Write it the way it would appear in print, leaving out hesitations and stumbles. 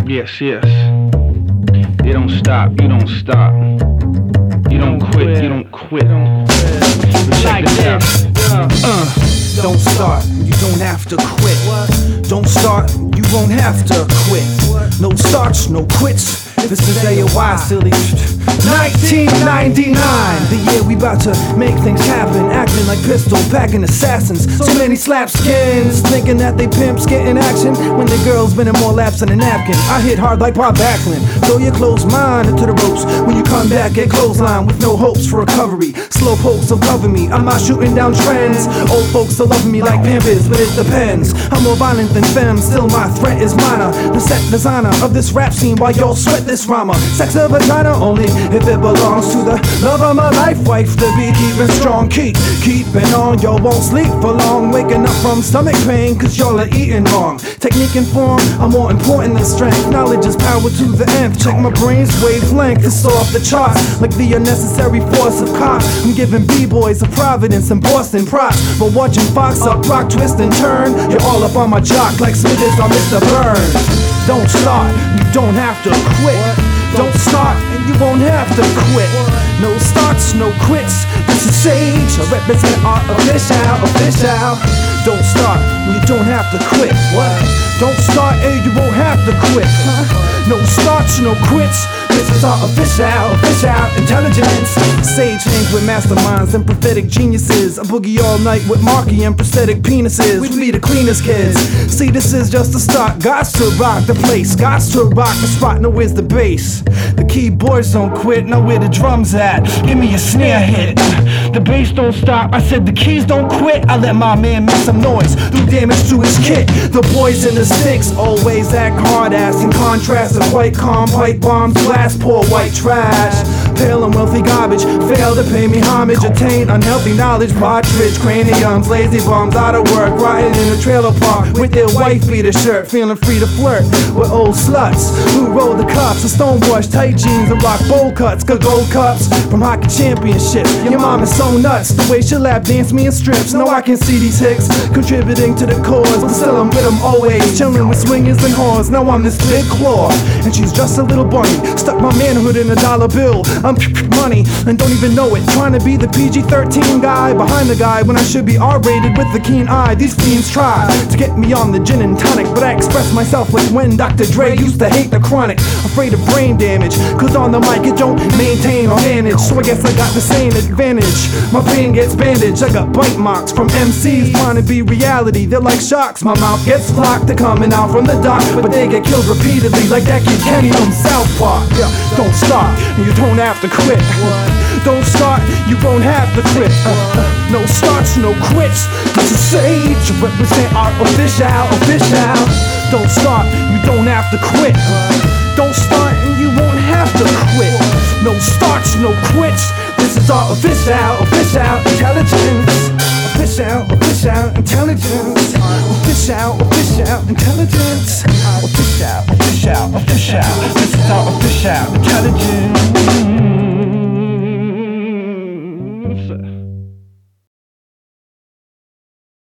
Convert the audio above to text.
Yes, yes. You don't stop, you don't stop. You don't quit, you don't quit. But check this out. Don't start, you don't have to quit. Don't start, you won't have to quit. No starts, no quits. This is AOI, silly. 1999, the year we about to make things happen. Acting like pistol packing assassins. So many slapskins thinking that they pimps getting action when the girl's been in more laps than a napkin. I hit hard like Bob Backlund. Throw your closed mind into the ropes. When you come back, get clothesline with no hopes for recovery. Slow pokes will cover me. I'm not shooting down trends. Old folks are loving me like Pampers, but it depends. I'm more violent than femme, still my threat is minor. The set designer of this rap scene while y'all sweat this rhymer. Sex of vagina only if it belongs to the love of my life. Wife to be keeping strong, keeping on. Y'all won't sleep for long, waking up from stomach pain cause y'all are eating wrong. Technique and form are more important than strength. Knowledge is power to the nth. Check my brain's wavelength, it's off the charts like the unnecessary force of cops. I'm giving b-boys of Providence and Boston props, but watching Fox up, rock, twist and turn. You're all up on my jock like Smithers on Mr. Burns. Don't start, you don't have to quit. Don't start and you won't have to quit. No starts, no quits. This is Sage, I represent our official. Don't start, you don't have to quit. What? Don't start and you won't have to quit. No starts, no quits. This is our official intelligence. Sage names with masterminds and prophetic geniuses. I boogie all night with Marky and prosthetic penises. We'd be the cleanest kids. See, this is just the start. Gots to rock the place, gots to rock the spot. Now where's the bass? The keyboards don't quit, now where the drums at? Give me a snare hit. The bass don't stop, I said the keys don't quit. I let my man make some noise, do damage to his kit. The boys in the sticks always act hard ass. In contrast to quite calm pipe bombs, glass pour white trash. Pale and wealthy garbage, fail to pay me homage. Attain unhealthy knowledge, partridge, craniums, lazy bums out of work, rotting in a trailer park with their wife beater shirt, feeling free to flirt with old sluts who roll the cups of stonewash, tight jeans and rock bowl cuts. Got gold cups from hockey championships. Your mom is so nuts, the way she lap dance me in strips. Know I can see these hicks contributing to the cause, but still I'm with them always, chilling with swingers and whores. Now I'm this big claw, and she's just a little bunny. Stuck my manhood in a dollar bill. I'm money and don't even know it. Trying to be the PG-13 guy behind the guy when I should be R-rated with the keen eye. These fiends try to get me on the gin and tonic, but I express myself like when Dr. Dre used to hate the chronic. Afraid of brain damage, cause on the mic it don't maintain or manage. So I guess I got the same advantage. My pain gets bandaged, I got bite marks from MCs trying to be reality. They're like sharks, my mouth gets blocked. They're coming out from the dock, but they get killed repeatedly like that kid Kenny from South Park. Yeah, don't stop, and you don't have to quit. Don't start, you won't have to quit. No starts, no quits. This is Sage, represent our official. Don't start, you don't have to quit. Don't start and you won't have to quit. No starts, no quits. This is our official intelligence. Official intelligence. Official intelligence.